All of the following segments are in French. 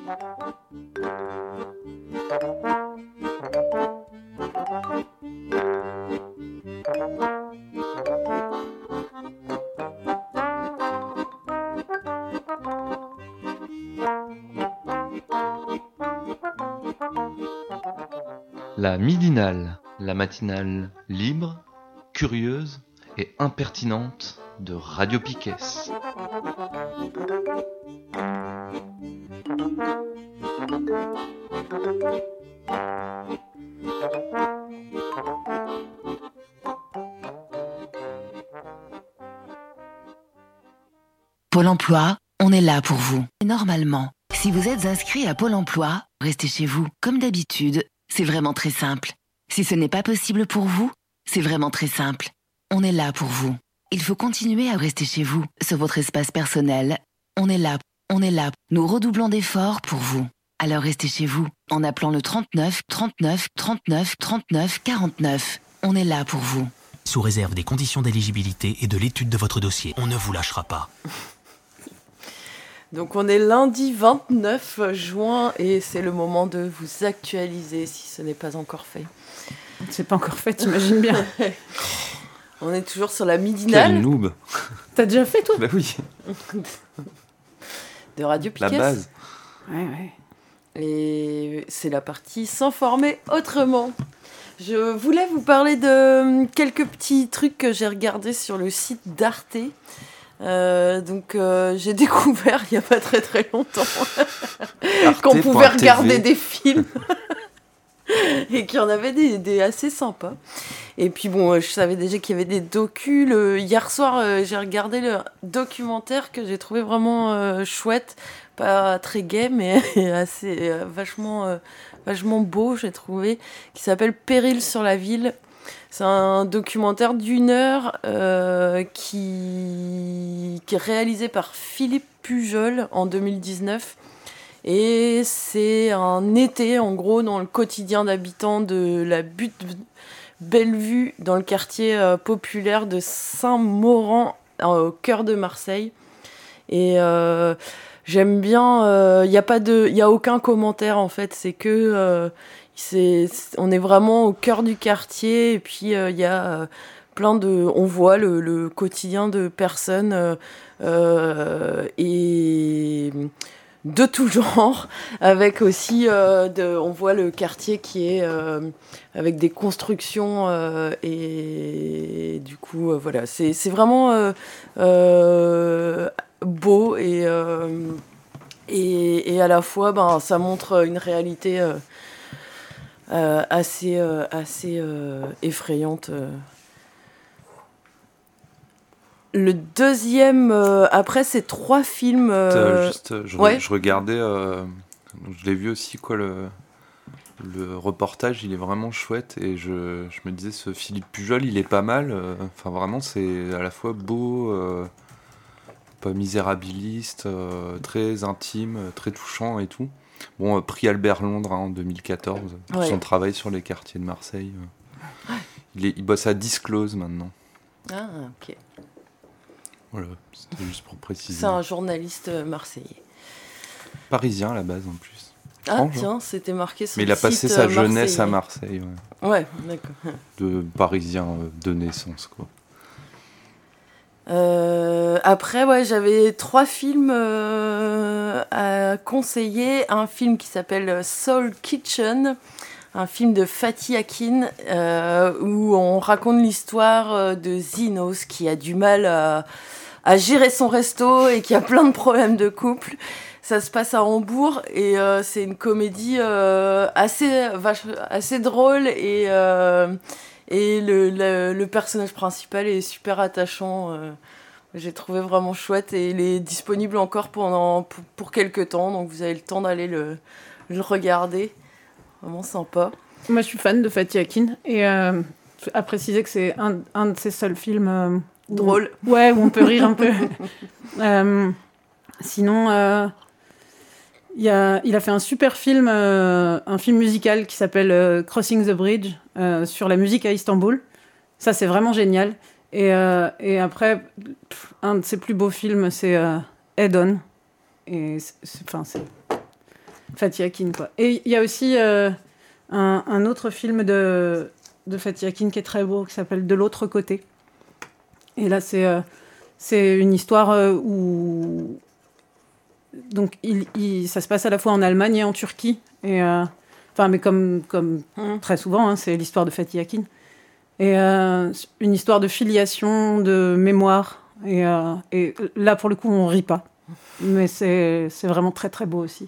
La midinale, la matinale libre, curieuse et impertinente de Radio Piquet. Pôle emploi, on est là pour vous. Normalement, si vous êtes inscrit à Pôle emploi, restez chez vous. Comme d'habitude, c'est vraiment très simple. Si ce n'est pas possible pour vous, c'est vraiment très simple. On est là pour vous. Il faut continuer à rester chez vous, sur votre espace personnel. On est là. Nous redoublons d'efforts pour vous. Alors restez chez vous, en appelant le 39 39 39 39 49. On est là pour vous. Sous réserve des conditions d'éligibilité et de l'étude de votre dossier, on ne vous lâchera pas. Donc on est lundi 29 juin et c'est le moment de vous actualiser si ce n'est pas encore fait. C'est pas encore fait, t'imagines bien. On est toujours sur la midinale. Quel noob. T'as déjà fait, toi ? Bah oui. De Radio Piquet. La base. Ouais. Et c'est la partie s'informer autrement. Je voulais vous parler de quelques petits trucs que j'ai regardés sur le site d'Arte. J'ai découvert il n'y a pas très très longtemps qu'on pouvait regarder des films et qu'il y en avait des assez sympas. Et puis bon, je savais déjà qu'il y avait des docus. Hier soir, j'ai regardé le documentaire que j'ai trouvé vraiment chouette, pas très gai, mais assez vachement beau, j'ai trouvé, qui s'appelle Péril sur la ville. C'est un documentaire d'1 heure qui est réalisé par Philippe Pujol en 2019. Et c'est un été, en gros, dans le quotidien d'habitants de la butte Bellevue, dans le quartier populaire de Saint-Maurent, au cœur de Marseille. Et j'aime bien, il y a aucun commentaire, en fait, c'est que... on est vraiment au cœur du quartier et puis il y a on voit le quotidien de personnes et de tout genre, avec aussi on voit le quartier qui est avec des constructions et du coup voilà, c'est vraiment beau et à la fois ça montre une réalité assez effrayante. Le deuxième, après, c'est 3 films. Je regardais, je l'ai vu aussi, le reportage, il est vraiment chouette. Et je me disais, ce Philippe Pujol, il est pas mal. Enfin, vraiment, c'est à la fois beau, pas misérabiliste, très intime, très touchant et tout. Bon, prix Albert Londres en 2014 pour son travail sur les quartiers de Marseille. Il bosse à Disclose maintenant. Ah, ok. Voilà, c'était juste pour préciser. C'est un journaliste marseillais. Parisien à la base en plus. Ah tiens, c'était marqué sur le site. Mais il a passé sa jeunesse à Marseille. Ouais, d'accord. De Parisien de naissance, quoi. Après, j'avais 3 films à conseiller. Un film qui s'appelle Soul Kitchen, un film de Fatih Akin, où on raconte l'histoire de Zinos qui a du mal à gérer son resto et qui a plein de problèmes de couple. Ça se passe à Hambourg et c'est une comédie assez drôle et le personnage principal est super attachant. J'ai trouvé vraiment chouette et il est disponible encore pour quelques temps, donc vous avez le temps d'aller le regarder. Vraiment sympa. Moi, je suis fan de Fatih Akin et à préciser que c'est un de ses seuls films drôles. Où on peut rire un peu. Sinon, il a fait un super film, un film musical qui s'appelle Crossing the Bridge, sur la musique à Istanbul. Ça, c'est vraiment génial. Et après, un de ses plus beaux films, c'est Head On. Et Fatih Akin, quoi. Et il y a aussi un autre film de Fatih Akin qui est très beau, qui s'appelle De l'autre côté. Et là, c'est une histoire où... Donc, ça se passe à la fois en Allemagne et en Turquie. Et, mais comme très souvent, hein, c'est l'histoire de Fatih Akin. Et une histoire de filiation, de mémoire. Et là, pour le coup, on rit pas. Mais c'est vraiment très, très beau aussi.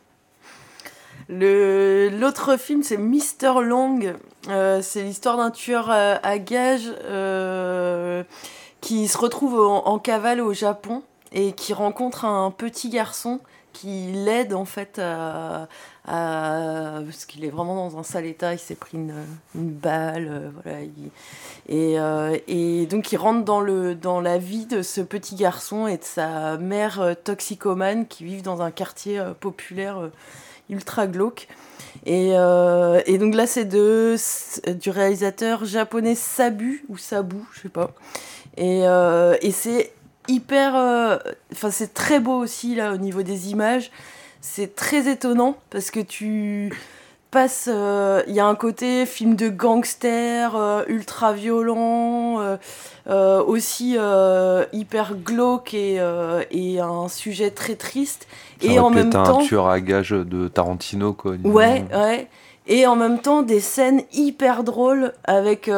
L'autre film, c'est Mr. Long. C'est l'histoire d'un tueur à gages qui se retrouve en cavale au Japon et qui rencontre un petit garçon qui l'aide en fait parce qu'il est vraiment dans un sale état, il s'est pris une balle, voilà, et donc il rentre dans la vie de ce petit garçon et de sa mère toxicomane qui vivent dans un quartier populaire ultra glauque. Et donc là c'est du réalisateur japonais Sabu ou Sabu, je sais pas, et c'est hyper c'est très beau aussi là au niveau des images, c'est très étonnant parce que tu passes il y a un côté film de gangster ultra violent, aussi hyper glauque et un sujet très triste, et en même temps un tueur à gages de Tarantino, quoi. Ouais. Et en même temps, des scènes hyper drôles avec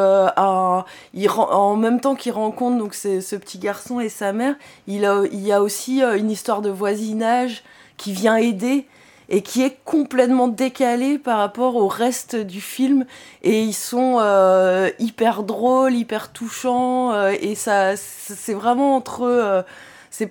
en même temps qu'il rencontre donc ce petit garçon et sa mère, il y a aussi une histoire de voisinage qui vient aider et qui est complètement décalée par rapport au reste du film. Et ils sont hyper drôles, hyper touchants, et ça, c'est vraiment entre eux. C'est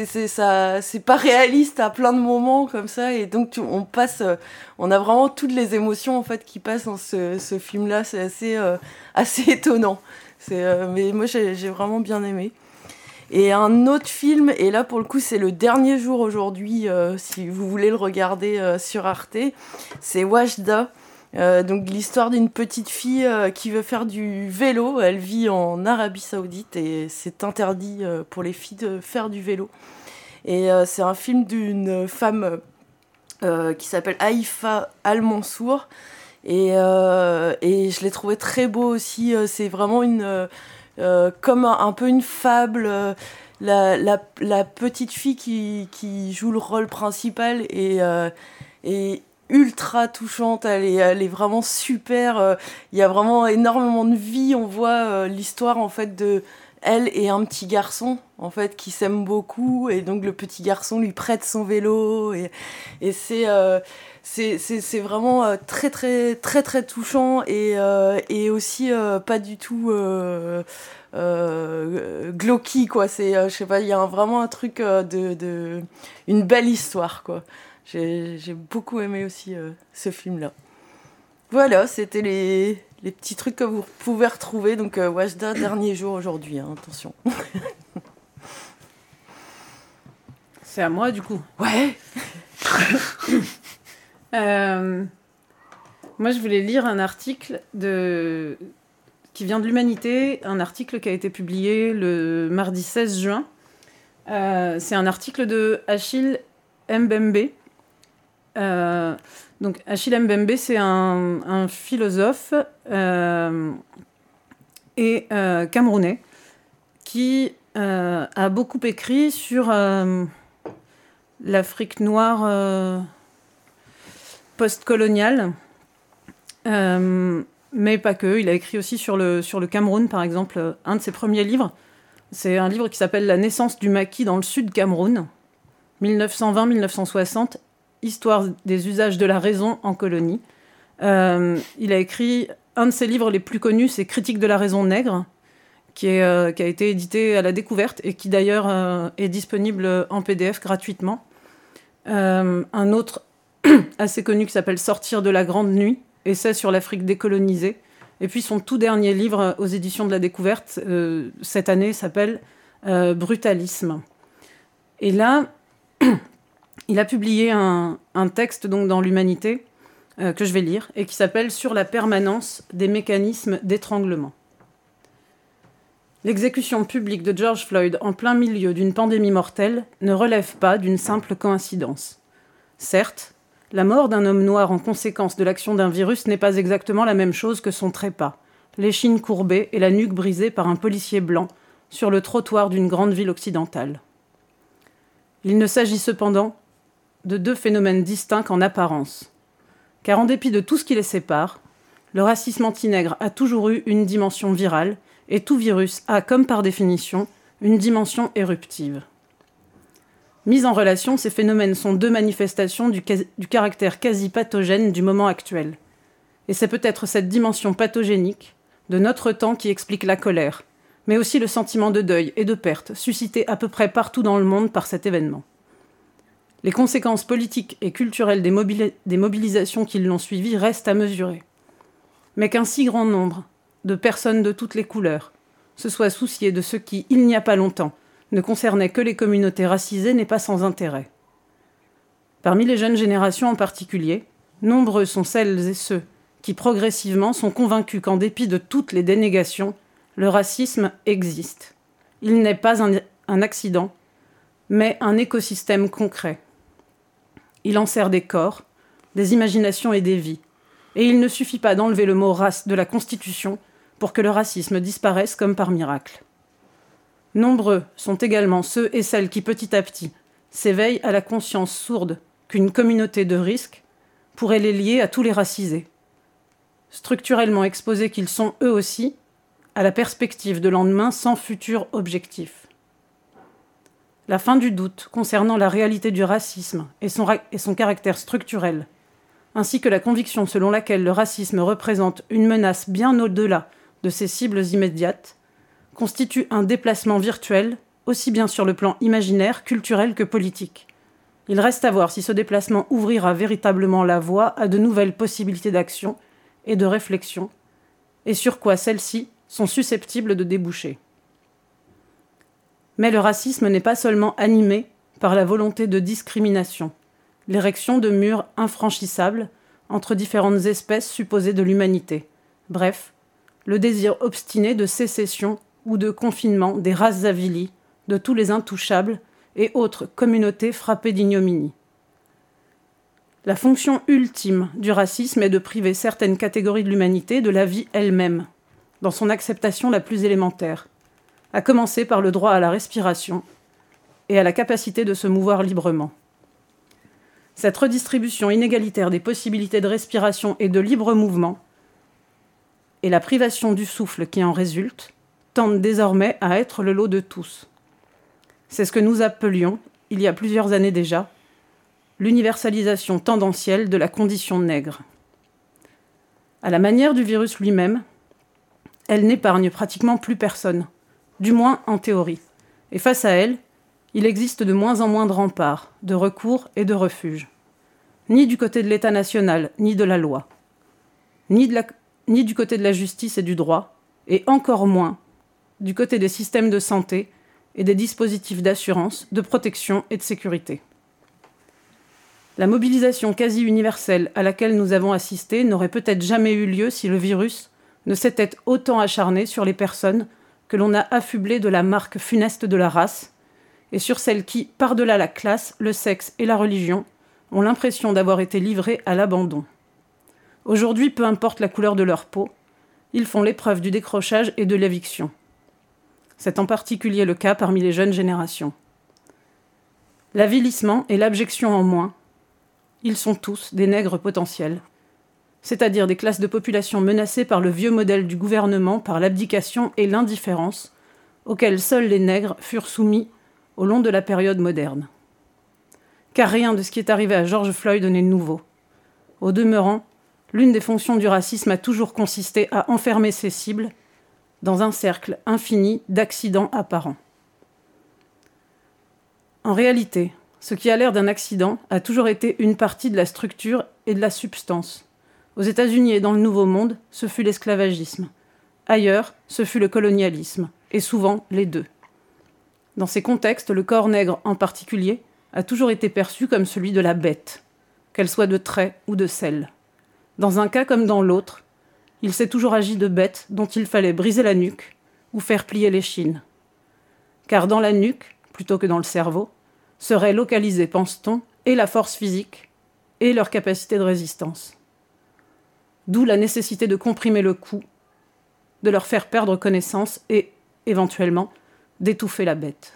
pas réaliste à plein de moments comme ça, et donc on a vraiment toutes les émotions en fait qui passent dans ce film là. C'est assez étonnant, mais moi j'ai vraiment bien aimé. Et un autre film, et là pour le coup c'est le dernier jour aujourd'hui, si vous voulez le regarder sur Arte, c'est Wajda. Donc l'histoire d'une petite fille qui veut faire du vélo. Elle vit en Arabie Saoudite et c'est interdit pour les filles de faire du vélo. Et c'est un film d'une femme qui s'appelle Haïfa Al-Mansour. Et je l'ai trouvé très beau aussi. C'est vraiment comme un peu une fable. La petite fille qui joue le rôle principal et ultra touchante, elle est vraiment super. Il y a vraiment énormément de vie. On voit l'histoire en fait de elle et un petit garçon en fait qui s'aiment beaucoup, et donc le petit garçon lui prête son vélo et c'est vraiment très très très très touchant et aussi pas du tout glauque, quoi. C'est je sais pas, il y a vraiment un truc de une belle histoire, quoi. J'ai beaucoup aimé aussi ce film-là. Voilà, c'était les petits trucs que vous pouvez retrouver. Donc, Wajda, dernier jour aujourd'hui, hein, attention. C'est à moi, du coup. Ouais. Moi, je voulais lire un article qui vient de l'Humanité, un article qui a été publié le mardi 16 juin. C'est un article de Achille Mbembe. Donc Achille Mbembe, c'est un philosophe et camerounais qui a beaucoup écrit sur l'Afrique noire post-coloniale, mais pas que. Il a écrit aussi sur le Cameroun, par exemple. Un de ses premiers livres, c'est un livre qui s'appelle « La naissance du maquis dans le sud Cameroun, 1920-1960 ». Histoire des usages de la raison en colonie. Il a écrit un de ses livres les plus connus, c'est Critique de la raison nègre, qui a été édité à la Découverte et qui d'ailleurs est disponible en PDF gratuitement. Un autre assez connu qui s'appelle Sortir de la grande nuit, essai sur l'Afrique décolonisée. Et puis son tout dernier livre aux éditions de la Découverte cette année s'appelle Brutalisme. Et là, il a publié un texte donc, dans l'Humanité que je vais lire et qui s'appelle « Sur la permanence des mécanismes d'étranglement ». L'exécution publique de George Floyd en plein milieu d'une pandémie mortelle ne relève pas d'une simple coïncidence. Certes, la mort d'un homme noir en conséquence de l'action d'un virus n'est pas exactement la même chose que son trépas, l'échine courbée et la nuque brisée par un policier blanc sur le trottoir d'une grande ville occidentale. Il ne s'agit cependant de deux phénomènes distincts en apparence, car en dépit de tout ce qui les sépare, le racisme anti-nègre a toujours eu une dimension virale, et tout virus a, comme par définition, une dimension éruptive. Mis en relation, ces phénomènes sont deux manifestations du caractère quasi pathogène du moment actuel. Et c'est peut-être cette dimension pathogénique de notre temps qui explique la colère, mais aussi le sentiment de deuil et de perte suscité à peu près partout dans le monde par cet événement. Les conséquences politiques et culturelles des mobilisations qui l'ont suivi restent à mesurer. Mais qu'un si grand nombre de personnes de toutes les couleurs se soient souciées de ce qui, il n'y a pas longtemps, ne concernait que les communautés racisées n'est pas sans intérêt. Parmi les jeunes générations en particulier, nombreux sont celles et ceux qui progressivement sont convaincus qu'en dépit de toutes les dénégations, le racisme existe. Il n'est pas un accident, mais un écosystème concret. Il enserre des corps, des imaginations et des vies. Et il ne suffit pas d'enlever le mot « race » de la Constitution pour que le racisme disparaisse comme par miracle. Nombreux sont également ceux et celles qui, petit à petit, s'éveillent à la conscience sourde qu'une communauté de risque pourrait les lier à tous les racisés. Structurellement exposés qu'ils sont eux aussi à la perspective de lendemain sans futur objectif. La fin du doute concernant la réalité du racisme et son caractère structurel, ainsi que la conviction selon laquelle le racisme représente une menace bien au-delà de ses cibles immédiates, constitue un déplacement virtuel, aussi bien sur le plan imaginaire, culturel que politique. Il reste à voir si ce déplacement ouvrira véritablement la voie à de nouvelles possibilités d'action et de réflexion, et sur quoi celles-ci sont susceptibles de déboucher. Mais le racisme n'est pas seulement animé par la volonté de discrimination, l'érection de murs infranchissables entre différentes espèces supposées de l'humanité, bref, le désir obstiné de sécession ou de confinement des races avilies, de tous les intouchables et autres communautés frappées d'ignominie. La fonction ultime du racisme est de priver certaines catégories de l'humanité de la vie elle-même, dans son acceptation la plus élémentaire, à commencer par le droit à la respiration et à la capacité de se mouvoir librement. Cette redistribution inégalitaire des possibilités de respiration et de libre mouvement, et la privation du souffle qui en résulte, tendent désormais à être le lot de tous. C'est ce que nous appelions, il y a plusieurs années déjà, l'universalisation tendancielle de la condition nègre. À la manière du virus lui-même, elle n'épargne pratiquement plus personne, du moins en théorie. Et face à elle, il existe de moins en moins de remparts, de recours et de refuges. Ni du côté de l'État national, ni de la loi. Ni du côté de la justice et du droit, et encore moins du côté des systèmes de santé et des dispositifs d'assurance, de protection et de sécurité. La mobilisation quasi universelle à laquelle nous avons assisté n'aurait peut-être jamais eu lieu si le virus ne s'était autant acharné sur les personnes que l'on a affublées de la marque funeste de la race, et sur celles qui, par-delà la classe, le sexe et la religion, ont l'impression d'avoir été livrées à l'abandon. Aujourd'hui, peu importe la couleur de leur peau, ils font l'épreuve du décrochage et de l'éviction. C'est en particulier le cas parmi les jeunes générations. L'avilissement et l'abjection en moins, ils sont tous des nègres potentiels, c'est-à-dire des classes de population menacées par le vieux modèle du gouvernement, par l'abdication et l'indifférence, auxquels seuls les nègres furent soumis au long de la période moderne. Car rien de ce qui est arrivé à George Floyd n'est nouveau. Au demeurant, l'une des fonctions du racisme a toujours consisté à enfermer ses cibles dans un cercle infini d'accidents apparents. En réalité, ce qui a l'air d'un accident a toujours été une partie de la structure et de la substance. Aux États-Unis et dans le Nouveau Monde, ce fut l'esclavagisme. Ailleurs, ce fut le colonialisme, et souvent les deux. Dans ces contextes, le corps nègre en particulier a toujours été perçu comme celui de la bête, qu'elle soit de trait ou de sel. Dans un cas comme dans l'autre, il s'est toujours agi de bêtes dont il fallait briser la nuque ou faire plier l'échine. Car dans la nuque, plutôt que dans le cerveau, serait localisée, pense-t-on, et la force physique et leur capacité de résistance. D'où la nécessité de comprimer le coût, de leur faire perdre connaissance et, éventuellement, d'étouffer la bête.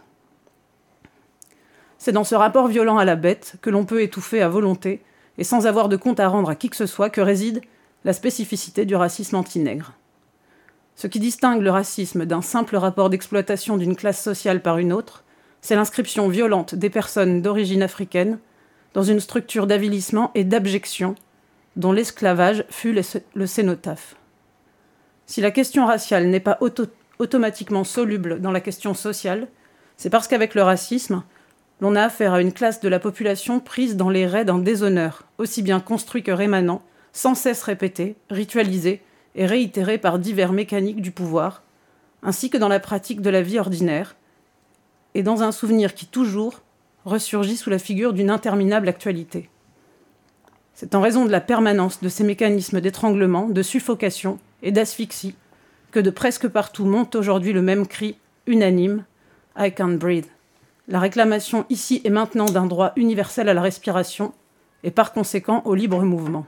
C'est dans ce rapport violent à la bête que l'on peut étouffer à volonté et sans avoir de compte à rendre à qui que ce soit que réside la spécificité du racisme anti-nègre. Ce qui distingue le racisme d'un simple rapport d'exploitation d'une classe sociale par une autre, c'est l'inscription violente des personnes d'origine africaine dans une structure d'avilissement et d'abjection dont l'esclavage fut le cénotaphe. Si la question raciale n'est pas automatiquement soluble dans la question sociale, c'est parce qu'avec le racisme, l'on a affaire à une classe de la population prise dans les raies d'un déshonneur, aussi bien construit que rémanent, sans cesse répété, ritualisé et réitéré par divers mécaniques du pouvoir, ainsi que dans la pratique de la vie ordinaire, et dans un souvenir qui toujours ressurgit sous la figure d'une interminable actualité. C'est en raison de la permanence de ces mécanismes d'étranglement, de suffocation et d'asphyxie que de presque partout monte aujourd'hui le même cri unanime « I can't breathe », la réclamation ici et maintenant d'un droit universel à la respiration et par conséquent au libre mouvement.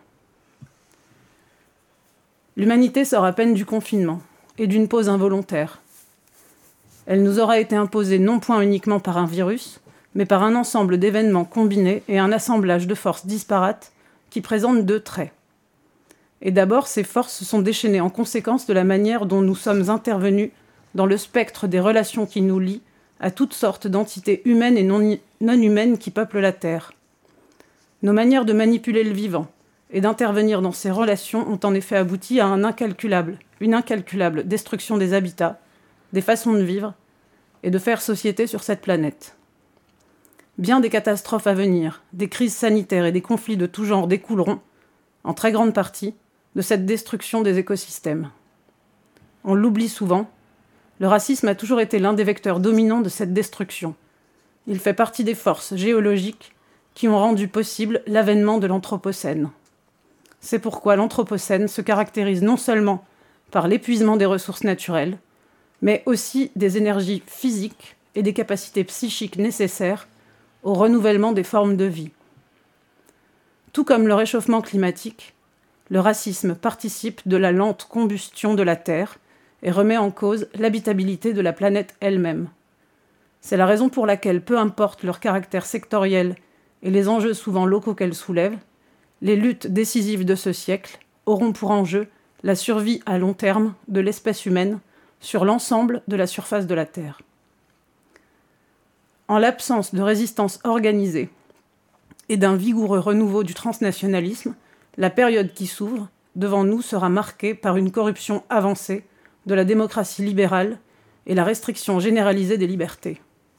L'humanité sort à peine du confinement et d'une pause involontaire. Elle nous aura été imposée non point uniquement par un virus, mais par un ensemble d'événements combinés et un assemblage de forces disparates qui présentent deux traits. Et d'abord, ces forces se sont déchaînées en conséquence de la manière dont nous sommes intervenus dans le spectre des relations qui nous lient à toutes sortes d'entités humaines et non humaines qui peuplent la Terre. Nos manières de manipuler le vivant et d'intervenir dans ces relations ont en effet abouti à une incalculable destruction des habitats, des façons de vivre et de faire société sur cette planète. Bien des catastrophes à venir, des crises sanitaires et des conflits de tout genre découleront, en très grande partie, de cette destruction des écosystèmes. On l'oublie souvent, le racisme a toujours été l'un des vecteurs dominants de cette destruction. Il fait partie des forces géologiques qui ont rendu possible l'avènement de l'Anthropocène. C'est pourquoi l'Anthropocène se caractérise non seulement par l'épuisement des ressources naturelles, mais aussi des énergies physiques et des capacités psychiques nécessaires au renouvellement des formes de vie. Tout comme le réchauffement climatique, le racisme participe de la lente combustion de la Terre et remet en cause l'habitabilité de la planète elle-même. C'est la raison pour laquelle, peu importe leur caractère sectoriel et les enjeux souvent locaux qu'elles soulèvent, les luttes décisives de ce siècle auront pour enjeu la survie à long terme de l'espèce humaine sur l'ensemble de la surface de la Terre. En l'absence de résistance organisée et d'un vigoureux renouveau du transnationalisme, la période qui s'ouvre devant nous sera marquée par une corruption avancée de la démocratie libérale et la restriction généralisée des libertés.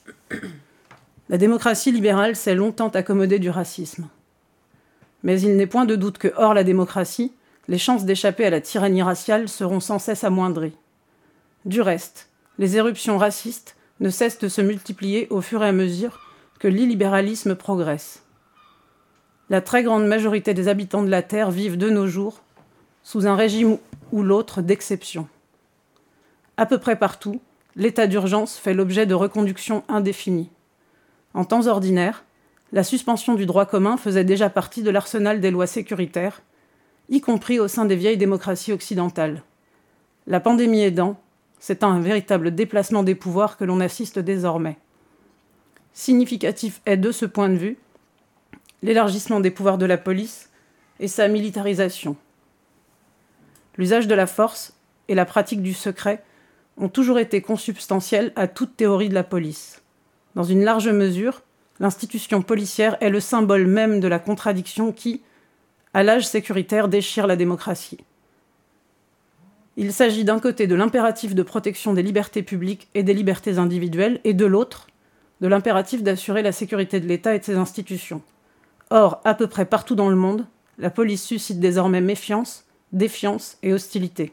La démocratie libérale s'est longtemps accommodée du racisme. Mais il n'est point de doute que, hors la démocratie, les chances d'échapper à la tyrannie raciale seront sans cesse amoindries. Du reste, les éruptions racistes ne cessent de se multiplier au fur et à mesure que l'illibéralisme progresse. La très grande majorité des habitants de la Terre vivent de nos jours sous un régime ou l'autre d'exception. À peu près partout, l'état d'urgence fait l'objet de reconductions indéfinies. En temps ordinaire, la suspension du droit commun faisait déjà partie de l'arsenal des lois sécuritaires, y compris au sein des vieilles démocraties occidentales. La pandémie aidant, c'est un véritable déplacement des pouvoirs que l'on assiste désormais. Significatif est, de ce point de vue, l'élargissement des pouvoirs de la police et sa militarisation. L'usage de la force et la pratique du secret ont toujours été consubstantiels à toute théorie de la police. Dans une large mesure, l'institution policière est le symbole même de la contradiction qui, à l'âge sécuritaire, déchire la démocratie. Il s'agit d'un côté de l'impératif de protection des libertés publiques et des libertés individuelles, et de l'autre, de l'impératif d'assurer la sécurité de l'État et de ses institutions. Or, à peu près partout dans le monde, la police suscite désormais méfiance, défiance et hostilité.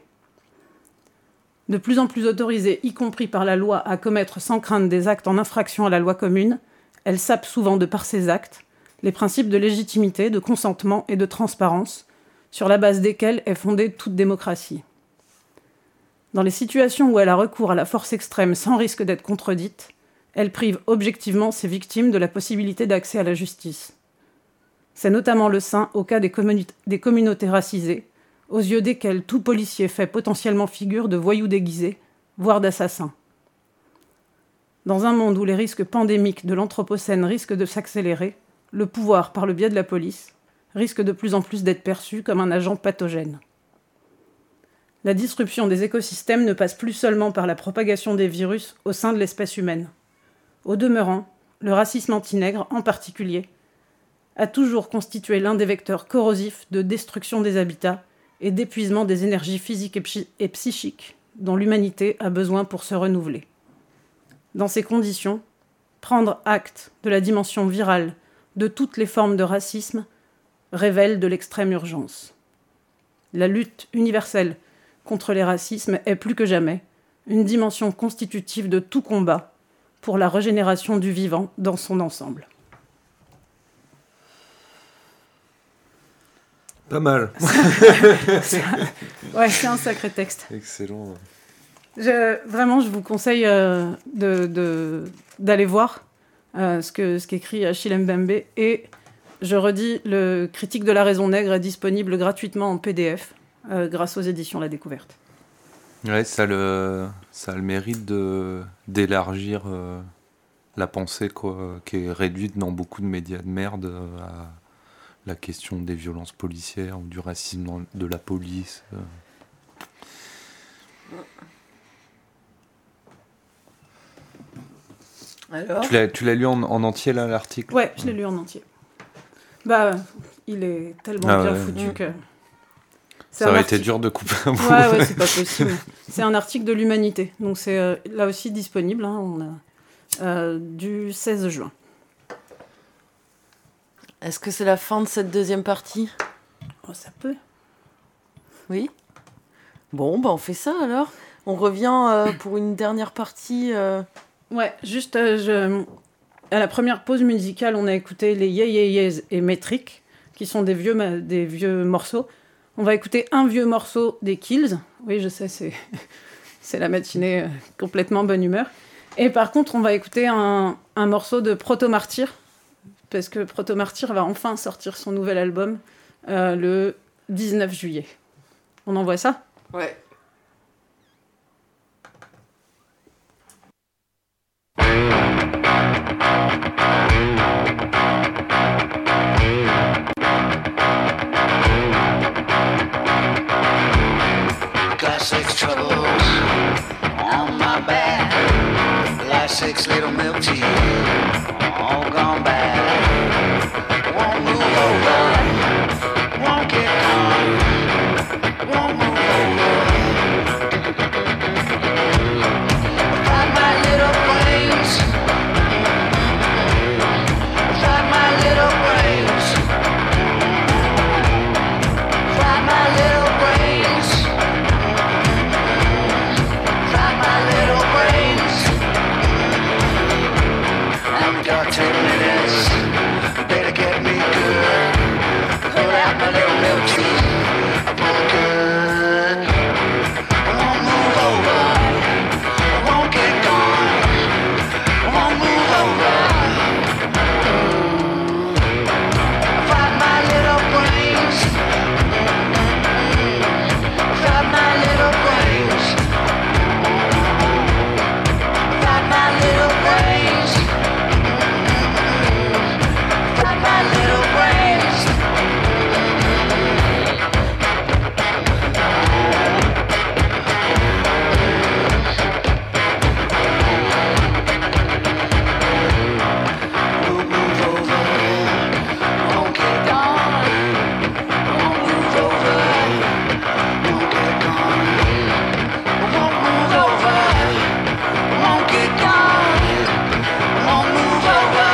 De plus en plus autorisée, y compris par la loi, à commettre sans crainte des actes en infraction à la loi commune, elle sape souvent de par ses actes les principes de légitimité, de consentement et de transparence, sur la base desquels est fondée toute démocratie. Dans les situations où elle a recours à la force extrême sans risque d'être contredite, elle prive objectivement ses victimes de la possibilité d'accès à la justice. C'est notamment le sein au cas des communautés racisées, aux yeux desquelles tout policier fait potentiellement figure de voyou déguisé, voire d'assassin. Dans un monde où les risques pandémiques de l'anthropocène risquent de s'accélérer, le pouvoir, par le biais de la police, risque de plus en plus d'être perçu comme un agent pathogène. La disruption des écosystèmes ne passe plus seulement par la propagation des virus au sein de l'espèce humaine. Au demeurant, le racisme anti-nègre, en particulier, a toujours constitué l'un des vecteurs corrosifs de destruction des habitats et d'épuisement des énergies physiques et psychiques dont l'humanité a besoin pour se renouveler. Dans ces conditions, prendre acte de la dimension virale de toutes les formes de racisme révèle de l'extrême urgence. La lutte universelle contre les racismes est plus que jamais une dimension constitutive de tout combat pour la régénération du vivant dans son ensemble. Pas mal. Ouais, c'est un sacré texte. Excellent. Vraiment, je vous conseille d'aller voir ce qu'écrit Achille Mbembe. Et je redis, le Critique de la raison nègre est disponible gratuitement en PDF grâce aux éditions La Découverte. Ouais, ça a le mérite d'élargir la pensée qui est réduite dans beaucoup de médias de merde à la question des violences policières ou du racisme de la police. Alors tu l'as lu en entier, là, l'article ? Ouais, je l'ai lu en entier. Il est tellement bien foutu que... Ça aurait été dur de couper un bout. Ouais, c'est pas possible. C'est un article de l'Humanité. Donc c'est là aussi disponible. On a, du 16 juin. Est-ce que c'est la fin de cette deuxième partie ? Ça peut. Oui. Bon, on fait ça alors. On revient pour une dernière partie. Ouais, juste à la première pause musicale, on a écouté les Yeah Yeah Yeahs et Metric, qui sont des vieux morceaux. On va écouter un vieux morceau des Kills. Oui, je sais, c'est la matinée complètement bonne humeur. Et par contre, on va écouter un morceau de Proto Martyr, parce que Proto Martyr va enfin sortir son nouvel album le 19 juillet. On envoie ça ? Ouais. Got 6 troubles on my back. Like 6 little milk teeth, all gone bad. Won't move over, won't get gone, won't move over. Find my little brains, find my little brains, find my little brains. Got 10 minutes, better get me good. Pull out my little milk tea, I pull good. I won't move over, I won't get gone. I won't move over. I find my little brains, I find my little brains, I find my little brains. My little brains. Won't move over, won't get gone. Won't move over, won't get gone. Won't move over, won't get gone. Won't move over.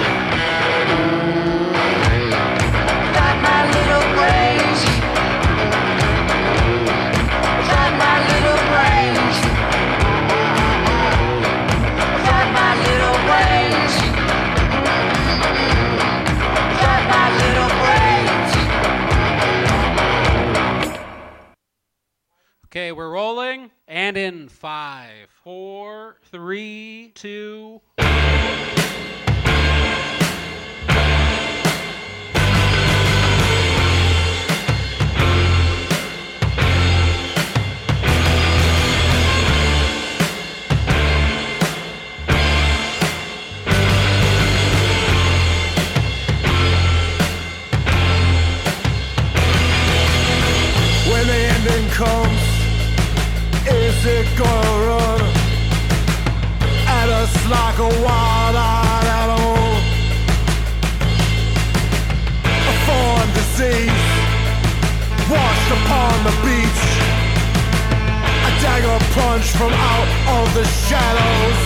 Okay, we're rolling. And in 5, 4, 3, 2... the beach. A dagger plunged from out of the shadows.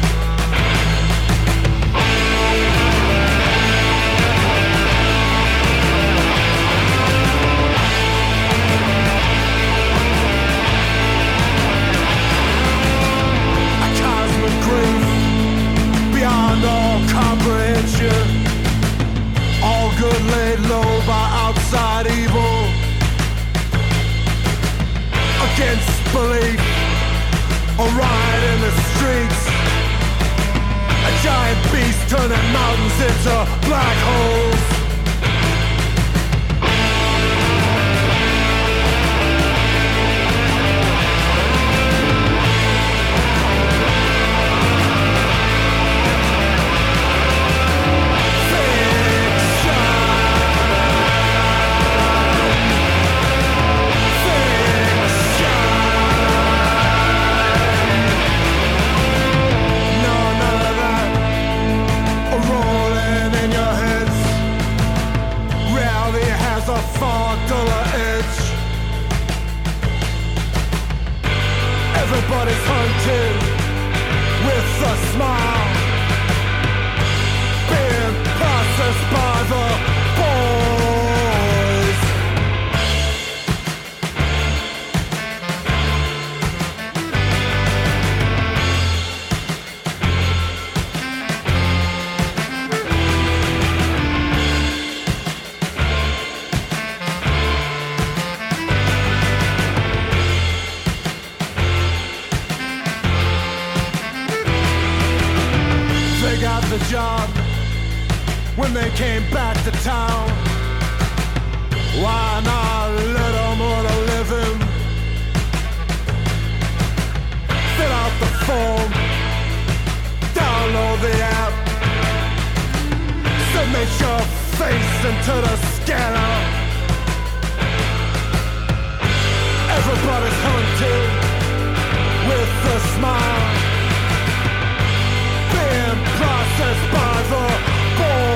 A cosmic grief beyond all comprehension. All good laid low by outside evil. Against belief, a riot in the streets. A giant beast turning mountains into black holes. A far duller edge. Everybody's hunted with a smile, being processed by the boys. The job when they came back to town. Why not let them earn a living? Fill out the form, download the app, submit your face into the scanner. Everybody's hunted with a smile, processed by the board.